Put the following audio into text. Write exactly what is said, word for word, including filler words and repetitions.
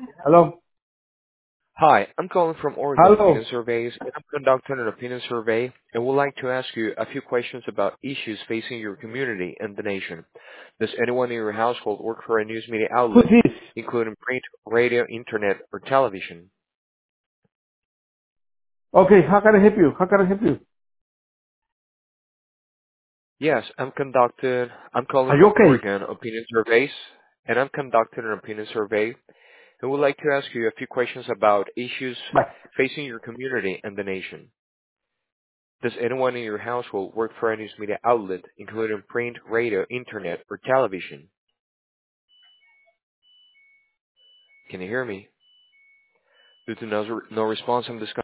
Hello? Hi, I'm calling from Oregon Opinion Hello? Surveys, and I'm conducting an opinion survey and would like to ask you a few questions about issues facing your community and the nation. Does anyone in your household work for a news media Who's outlet, this? including print, radio, internet, or television? Okay, how can I help you? How can I help you? Yes, I'm conducting, I'm calling Are you from okay? Oregon Opinion Surveys, and I'm conducting an opinion survey and would like to ask you a few questions about issues Bye. facing your community and the nation. Does anyone in your household work for a news media outlet, including print, radio, internet, or television? Can you hear me? Due to no, no response, I'm discussing